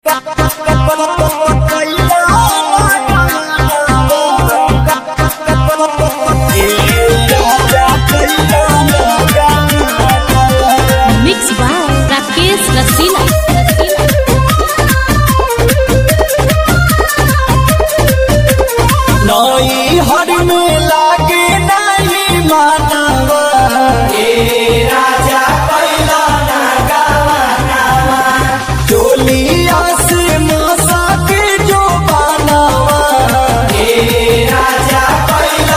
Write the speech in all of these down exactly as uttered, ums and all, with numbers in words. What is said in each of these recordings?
Mix by Rakesh Rasila. नई हर में लागे नहीं मानवा राजा पहिला चोलिया से मसा के जो बनावा राजा पहिला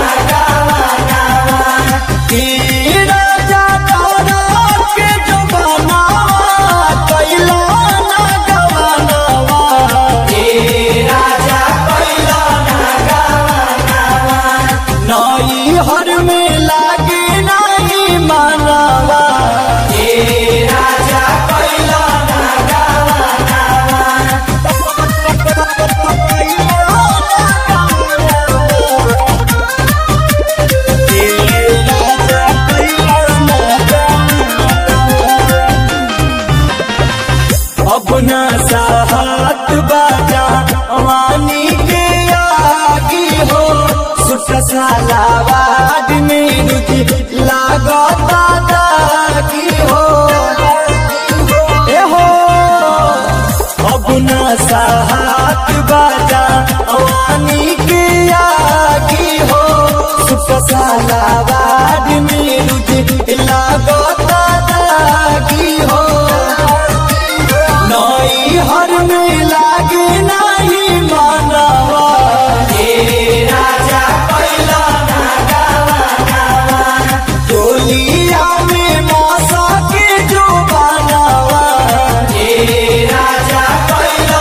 राजा तारा के जो बनावा पहिला नगवानवा राजा पहिला नई हर में लागे नहीं मानवा राजा पहिला अपना साहत बाजा वानी के आगी हो सुट सालावाद में रुचि लागता दागी हो ए हो अपना साहत बाजा वानी के आगी हो सुट सालावाद में रुचि लागता दागी हो नई हर में लागे नहीं मानवा राजा पहिला चोलिया में मौसा के जो बनावा राजा पहिला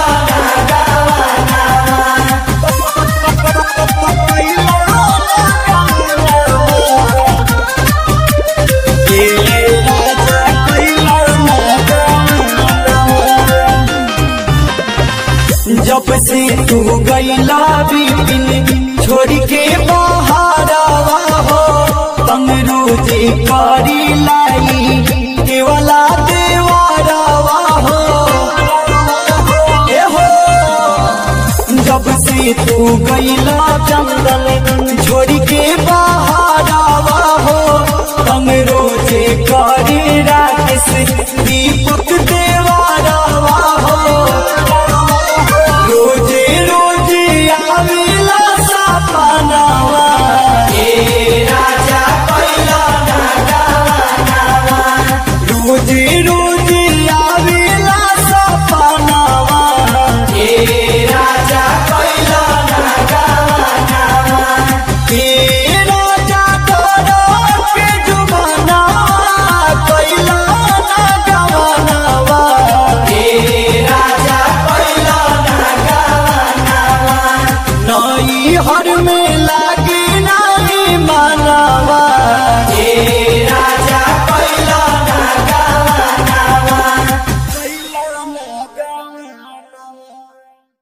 जब से तू गईला बिपिन छोड़ के बहारवा हो तंगरूजी करी लाई केवला देवारवा हो ए हो जब से तू गईला चंदन छोड़ के